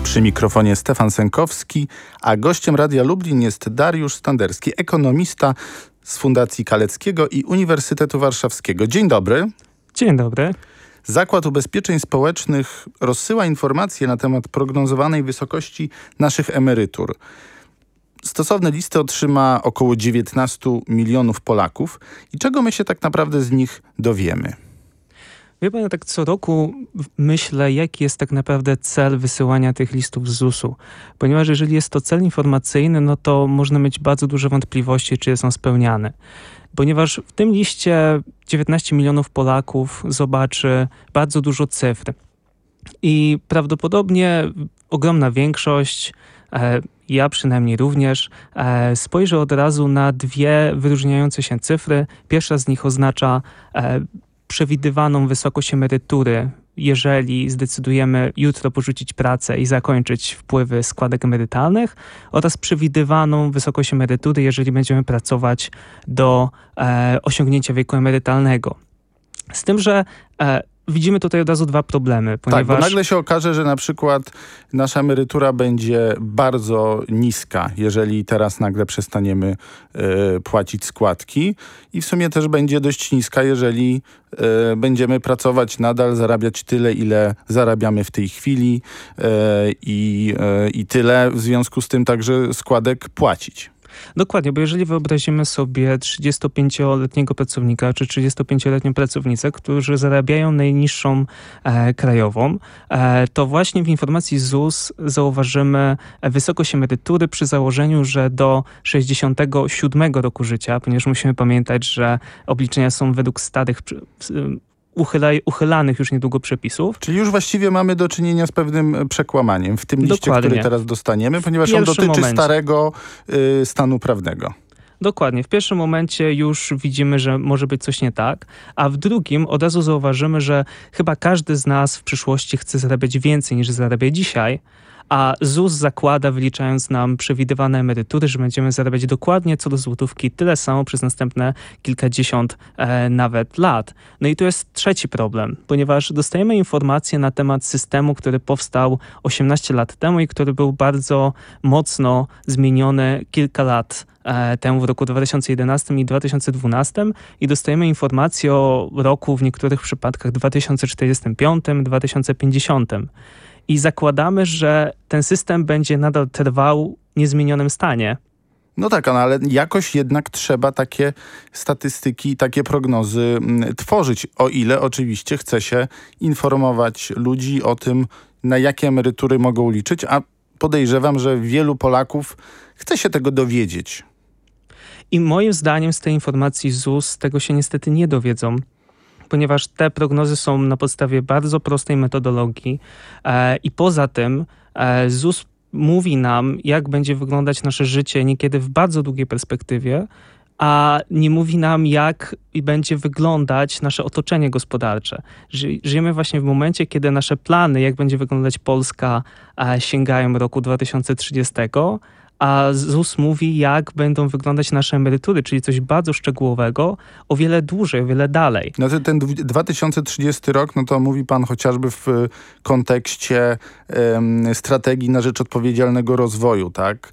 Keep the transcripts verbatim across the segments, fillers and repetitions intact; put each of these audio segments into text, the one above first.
Przy mikrofonie Stefan Sękowski, a gościem Radia Lublin jest Dariusz Standerski, ekonomista z Fundacji Kaleckiego i Uniwersytetu Warszawskiego. Dzień dobry. Dzień dobry. Zakład Ubezpieczeń Społecznych rozsyła informacje na temat prognozowanej wysokości naszych emerytur. Stosowne listy otrzyma około dziewiętnaście milionów Polaków. I czego my się tak naprawdę z nich dowiemy? Wie pan, ja tak co roku myślę, jaki jest tak naprawdę cel wysyłania tych listów z zusu. Ponieważ jeżeli jest to cel informacyjny, no to można mieć bardzo duże wątpliwości, czy są spełniane. Ponieważ w tym liście dziewiętnaście milionów Polaków zobaczy bardzo dużo cyfr. I prawdopodobnie ogromna większość, e, ja przynajmniej również, e, spojrzy od razu na dwie wyróżniające się cyfry. Pierwsza z nich oznacza e, przewidywaną wysokość emerytury, jeżeli zdecydujemy jutro porzucić pracę i zakończyć wpływy składek emerytalnych, oraz przewidywaną wysokość emerytury, jeżeli będziemy pracować do e, osiągnięcia wieku emerytalnego. Z tym, że e, widzimy tutaj od razu dwa problemy. Ponieważ... Tak, bo nagle się okaże, że na przykład nasza emerytura będzie bardzo niska, jeżeli teraz nagle przestaniemy y, płacić składki, i w sumie też będzie dość niska, jeżeli y, będziemy pracować nadal, zarabiać tyle, ile zarabiamy w tej chwili y, i, y, i tyle w związku z tym także składek płacić. Dokładnie, bo jeżeli wyobrazimy sobie trzydziestopięcioletniego pracownika czy trzydziestopięcioletnią pracownicę, którzy zarabiają najniższą e, krajową, e, to właśnie w informacji ZUS zauważymy wysokość emerytury przy założeniu, że do sześćdziesiątego siódmego roku życia, ponieważ musimy pamiętać, że obliczenia są według starych Uchyla, uchylanych już niedługo przepisów. Czyli już właściwie mamy do czynienia z pewnym przekłamaniem w tym liście, Dokładnie. który teraz dostaniemy, ponieważ on dotyczy momencie. starego y, stanu prawnego. Dokładnie. W pierwszym momencie już widzimy, że może być coś nie tak, a w drugim od razu zauważymy, że chyba każdy z nas w przyszłości chce zarabiać więcej niż zarabia dzisiaj, a ZUS zakłada, wyliczając nam przewidywane emerytury, że będziemy zarabiać dokładnie co do złotówki tyle samo przez następne kilkadziesiąt e, nawet lat. No i tu jest trzeci problem, ponieważ dostajemy informacje na temat systemu, który powstał osiemnaście lat temu i który był bardzo mocno zmieniony kilka lat e, temu, w roku dwa tysiące jedenastym i dwa tysiące dwunastym, i dostajemy informacje o roku w niektórych przypadkach dwa tysiące czterdziestym piątym, dwa tysiące pięćdziesiątym. I zakładamy, że ten system będzie nadal trwał w niezmienionym stanie. No tak, no ale jakoś jednak trzeba takie statystyki, takie prognozy m, tworzyć, o ile oczywiście chce się informować ludzi o tym, na jakie emerytury mogą liczyć, a podejrzewam, że wielu Polaków chce się tego dowiedzieć. I moim zdaniem z tej informacji ZUS tego się niestety nie dowiedzą, ponieważ te prognozy są na podstawie bardzo prostej metodologii e, i poza tym e, ZUS mówi nam, jak będzie wyglądać nasze życie niekiedy w bardzo długiej perspektywie, a nie mówi nam, jak będzie wyglądać nasze otoczenie gospodarcze. Ży, żyjemy właśnie w momencie, kiedy nasze plany, jak będzie wyglądać Polska, e, sięgają roku dwa tysiące trzydziestego, a ZUS mówi, jak będą wyglądać nasze emerytury, czyli coś bardzo szczegółowego, o wiele dłużej, o wiele dalej. No to ten dwa tysiące trzydziesty rok, no to mówi pan chociażby w kontekście um, strategii na rzecz odpowiedzialnego rozwoju, tak?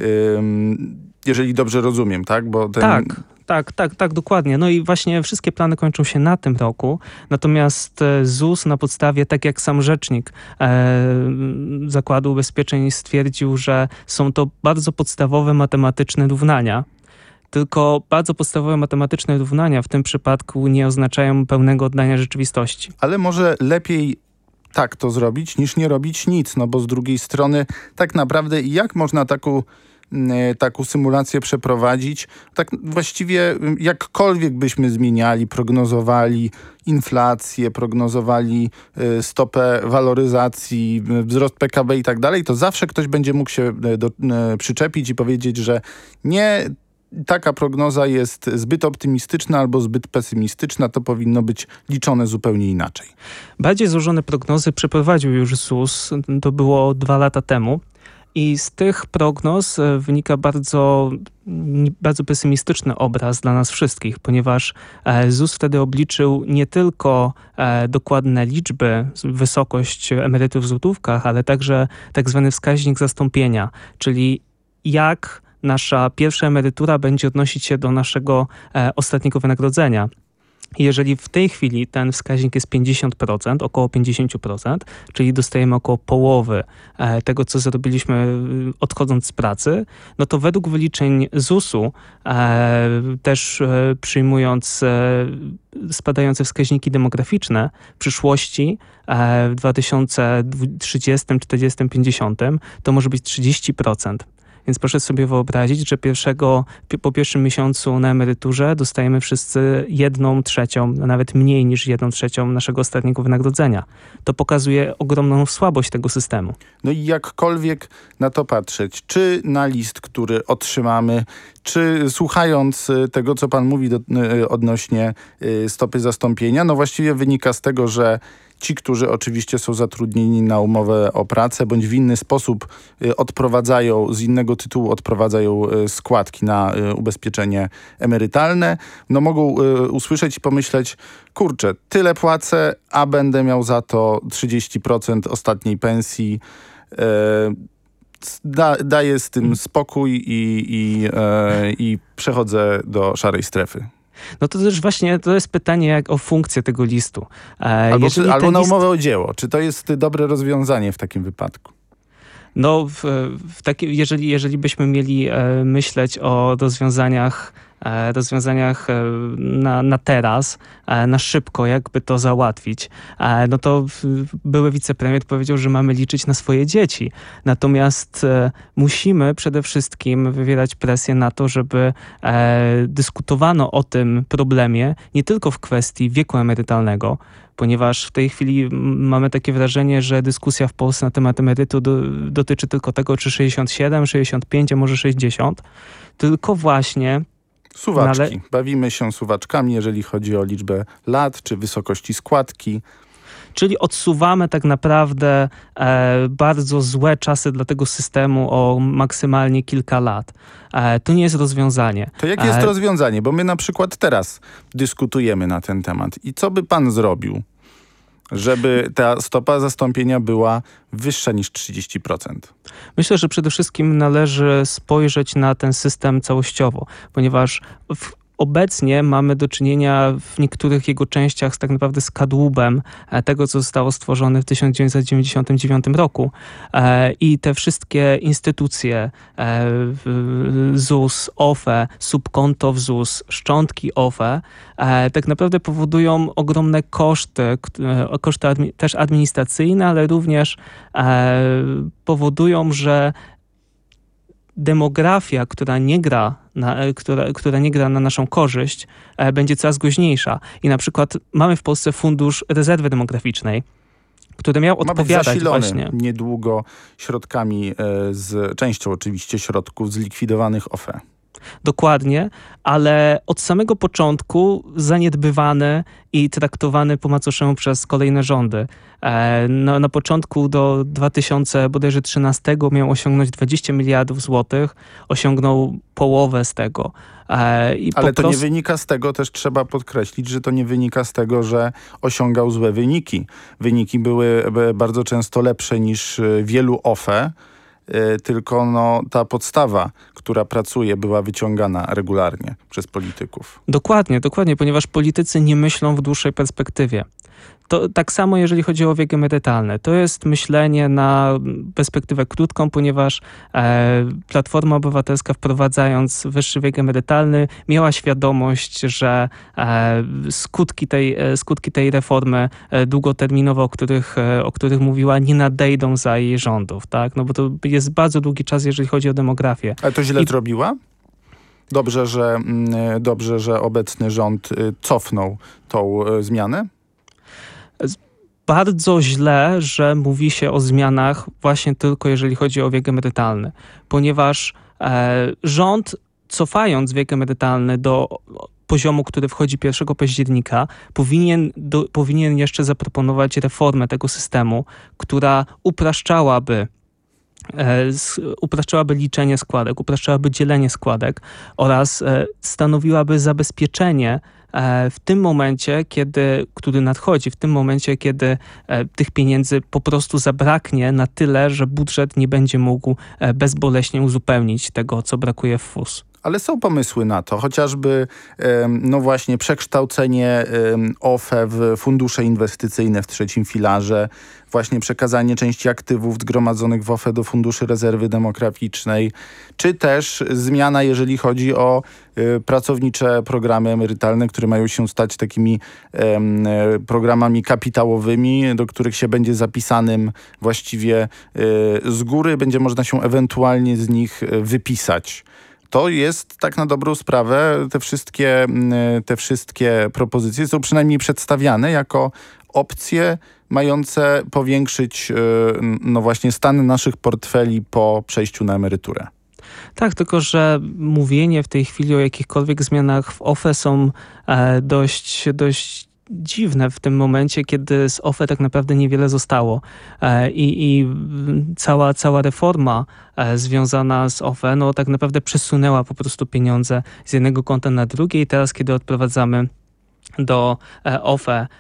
Um, jeżeli dobrze rozumiem, tak? Bo ten... Tak. Tak, tak, tak, dokładnie. No i właśnie wszystkie plany kończą się na tym roku, natomiast ZUS na podstawie, tak jak sam rzecznik e, Zakładu Ubezpieczeń stwierdził, że są to bardzo podstawowe matematyczne równania. Tylko bardzo podstawowe matematyczne równania w tym przypadku nie oznaczają pełnego oddania rzeczywistości. Ale może lepiej tak to zrobić, niż nie robić nic, no bo z drugiej strony tak naprawdę jak można taką taką symulację przeprowadzić, tak właściwie jakkolwiek byśmy zmieniali, prognozowali inflację, prognozowali stopę waloryzacji, wzrost P K B i tak dalej, to zawsze ktoś będzie mógł się do, przyczepić i powiedzieć, że nie, taka prognoza jest zbyt optymistyczna albo zbyt pesymistyczna, to powinno być liczone zupełnie inaczej. Bardziej złożone prognozy przeprowadził już ZUS, to było dwa lata temu. I z tych prognoz wynika bardzo, bardzo pesymistyczny obraz dla nas wszystkich, ponieważ Z U S wtedy obliczył nie tylko dokładne liczby, wysokość emerytur w złotówkach, ale także tak zwany wskaźnik zastąpienia, czyli jak nasza pierwsza emerytura będzie odnosić się do naszego ostatniego wynagrodzenia. Jeżeli w tej chwili ten wskaźnik jest pięćdziesiąt procent, około pięćdziesiąt procent, czyli dostajemy około połowy tego, co zrobiliśmy odchodząc z pracy, no to według wyliczeń Z U S-u, też przyjmując spadające wskaźniki demograficzne, w przyszłości w dwa tysiące trzydziestym, czterdziestym, pięćdziesiątym to może być trzydzieści procent. Więc proszę sobie wyobrazić, że pierwszego, po pierwszym miesiącu na emeryturze dostajemy wszyscy jedną trzecią, nawet mniej niż jedną trzecią naszego ostatniego wynagrodzenia. To pokazuje ogromną słabość tego systemu. No i jakkolwiek na to patrzeć, czy na list, który otrzymamy, czy słuchając tego, co pan mówi do, odnośnie stopy zastąpienia, no właściwie wynika z tego, że ci, którzy oczywiście są zatrudnieni na umowę o pracę, bądź w inny sposób odprowadzają, z innego tytułu odprowadzają składki na ubezpieczenie emerytalne, no mogą usłyszeć i pomyśleć, kurczę, tyle płacę, a będę miał za to trzydzieści procent ostatniej pensji. Da, daję z tym spokój i, i, i przechodzę do szarej strefy. No to też właśnie to jest pytanie jak o funkcję tego listu. Albo, czy, albo na list... umowę o dzieło. Czy to jest dobre rozwiązanie w takim wypadku? No, w, w taki, jeżeli, jeżeli byśmy mieli e, myśleć o rozwiązaniach, e, rozwiązaniach e, na, na teraz, e, na szybko, jakby to załatwić, e, no to w, były wicepremier powiedział, że mamy liczyć na swoje dzieci. Natomiast e, musimy przede wszystkim wywierać presję na to, żeby e, dyskutowano o tym problemie nie tylko w kwestii wieku emerytalnego, ponieważ w tej chwili mamy takie wrażenie, że dyskusja w Polsce na temat emerytu do, dotyczy tylko tego, czy sześćdziesiąt siedem, sześćdziesiąt pięć, a może sześćdziesiąt. Tylko właśnie... Suwaczki. Nale... Bawimy się suwaczkami, jeżeli chodzi o liczbę lat, czy wysokości składki. Czyli odsuwamy tak naprawdę e, bardzo złe czasy dla tego systemu o maksymalnie kilka lat. E, to nie jest rozwiązanie. To jakie jest e... rozwiązanie? Bo my na przykład teraz dyskutujemy na ten temat. I co by pan zrobił, żeby ta stopa zastąpienia była wyższa niż trzydzieści procent? Myślę, że przede wszystkim należy spojrzeć na ten system całościowo, ponieważ w obecnie mamy do czynienia w niektórych jego częściach z tak naprawdę z kadłubem tego, co zostało stworzone w tysiąc dziewięćset dziewięćdziesiątym dziewiątym roku. I te wszystkie instytucje, Z U S, O F E, subkonto w Z U S, szczątki O F E, tak naprawdę powodują ogromne koszty, koszty też administracyjne, ale również powodują, że demografia, która nie gra na, która, która nie gra na naszą korzyść, e, będzie coraz groźniejsza. I na przykład mamy w Polsce Fundusz Rezerwy Demograficznej, który miał Ma odpowiadać być zasilony właśnie niedługo środkami, e, z częścią oczywiście środków zlikwidowanych O F E. Dokładnie, ale od samego początku zaniedbywany i traktowany po macoszemu przez kolejne rządy. E, na, na początku do dwa tysiące trzynastego miał osiągnąć dwadzieścia miliardów złotych, osiągnął połowę z tego. E, i ale to prostu... nie wynika z tego, też trzeba podkreślić, że to nie wynika z tego, że osiągał złe wyniki. Wyniki były bardzo często lepsze niż wielu O F E, tylko no, ta podstawa, która pracuje, była wyciągana regularnie przez polityków. Dokładnie, dokładnie, ponieważ politycy nie myślą w dłuższej perspektywie. To tak samo jeżeli chodzi o wiek emerytalny. To jest myślenie na perspektywę krótką, ponieważ e, Platforma Obywatelska, wprowadzając wyższy wiek emerytalny, miała świadomość, że e, skutki, tej, e, skutki tej reformy e, długoterminowo, o których, e, o których mówiła, nie nadejdą za jej rządów. Tak? No bo to jest bardzo długi czas, jeżeli chodzi o demografię. Ale to źle I... zrobiła? Dobrze, że, dobrze, że obecny rząd cofnął tą zmianę? Bardzo źle, że mówi się o zmianach właśnie tylko jeżeli chodzi o wiek emerytalny, ponieważ e, rząd, cofając wiek emerytalny do poziomu, który wchodzi pierwszego października, powinien, do, powinien jeszcze zaproponować reformę tego systemu, która upraszczałaby upraszczałaby liczenie składek, upraszczałaby dzielenie składek oraz stanowiłaby zabezpieczenie w tym momencie, kiedy, który nadchodzi, w tym momencie, kiedy tych pieniędzy po prostu zabraknie na tyle, że budżet nie będzie mógł bezboleśnie uzupełnić tego, co brakuje w F U S. Ale są pomysły na to, chociażby no właśnie przekształcenie O F E w fundusze inwestycyjne w trzecim filarze, właśnie przekazanie części aktywów zgromadzonych w O F E do Funduszy Rezerwy Demograficznej, czy też zmiana, jeżeli chodzi o pracownicze programy emerytalne, które mają się stać takimi programami kapitałowymi, do których się będzie zapisanym właściwie z góry, będzie można się ewentualnie z nich wypisać. To jest tak na dobrą sprawę, te wszystkie, te wszystkie propozycje są przynajmniej przedstawiane jako opcje mające powiększyć no właśnie stan naszych portfeli po przejściu na emeryturę. Tak, tylko że mówienie w tej chwili o jakichkolwiek zmianach w O F E są dość, dość dziwne w tym momencie, kiedy z O F E tak naprawdę niewiele zostało i, i cała, cała reforma związana z O F E no tak naprawdę przesunęła po prostu pieniądze z jednego konta na drugie i teraz, kiedy odprowadzamy do O F E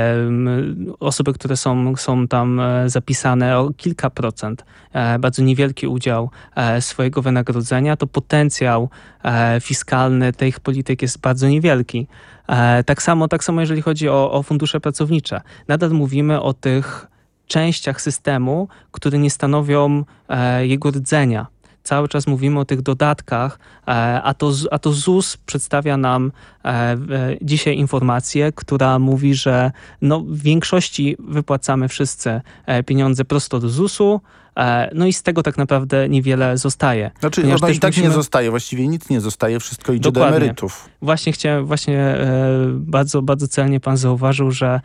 osoby, które są, są tam zapisane o kilka procent, bardzo niewielki udział swojego wynagrodzenia, to potencjał fiskalny tych polityk jest bardzo niewielki. Tak samo, tak samo jeżeli chodzi o, o fundusze pracownicze. Nadal mówimy o tych częściach systemu, które nie stanowią jego rdzenia. Cały czas mówimy o tych dodatkach, a to, a to Z U S przedstawia nam dzisiaj informację, która mówi, że no w większości wypłacamy wszyscy pieniądze prosto do Z U S-u, no i z tego tak naprawdę niewiele zostaje. Znaczy ono i tak musimy... nie zostaje, właściwie nic nie zostaje, wszystko idzie Dokładnie. do emerytów. Właśnie chciałem, właśnie bardzo, bardzo celnie pan zauważył, że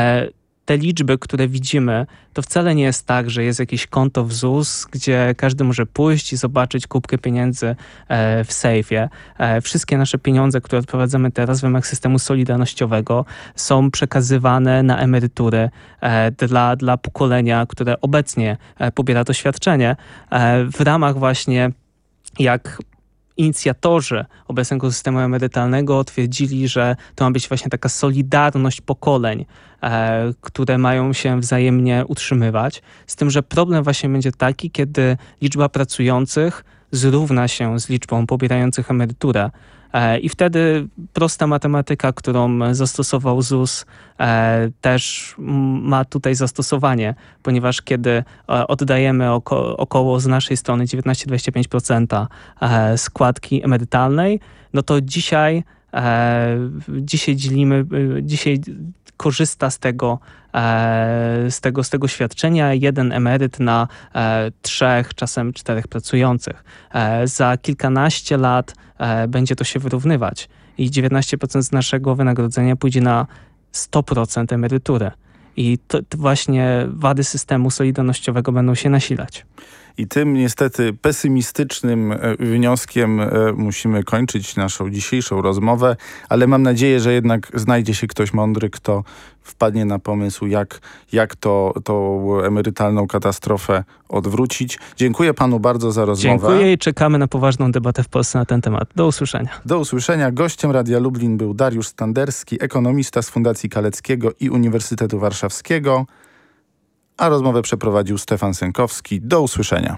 te liczby, które widzimy, to wcale nie jest tak, że jest jakieś konto w Z U S, gdzie każdy może pójść i zobaczyć kubkę pieniędzy w sejfie. Wszystkie nasze pieniądze, które odprowadzamy teraz w ramach systemu solidarnościowego, są przekazywane na emerytury dla, dla pokolenia, które obecnie pobiera to świadczenie. W ramach właśnie jak inicjatorzy obecnego systemu emerytalnego twierdzili, że to ma być właśnie taka solidarność pokoleń, e, które mają się wzajemnie utrzymywać. Z tym, że problem właśnie będzie taki, kiedy liczba pracujących zrówna się z liczbą pobierających emeryturę. E, I wtedy prosta matematyka, którą zastosował Z U S, e, też ma tutaj zastosowanie, ponieważ kiedy e, oddajemy oko, około z naszej strony dziewiętnaście do dwudziestu pięciu procent e, składki emerytalnej, no to dzisiaj, e, dzisiaj dzielimy, e, dzisiaj korzysta z tego, e, z tego, z tego świadczenia jeden emeryt na e, trzech, czasem czterech pracujących. E, za kilkanaście lat e, będzie to się wyrównywać i dziewiętnaście procent z naszego wynagrodzenia pójdzie na sto procent emerytury. I to, to właśnie wady systemu solidarnościowego będą się nasilać. I tym niestety pesymistycznym wnioskiem musimy kończyć naszą dzisiejszą rozmowę, ale mam nadzieję, że jednak znajdzie się ktoś mądry, kto wpadnie na pomysł, jak, jak to, tą emerytalną katastrofę odwrócić. Dziękuję panu bardzo za rozmowę. Dziękuję i czekamy na poważną debatę w Polsce na ten temat. Do usłyszenia. Do usłyszenia. Gościem Radia Lublin był Dariusz Standerski, ekonomista z Fundacji Kaleckiego i Uniwersytetu Warszawskiego, a rozmowę przeprowadził Stefan Sękowski. Do usłyszenia.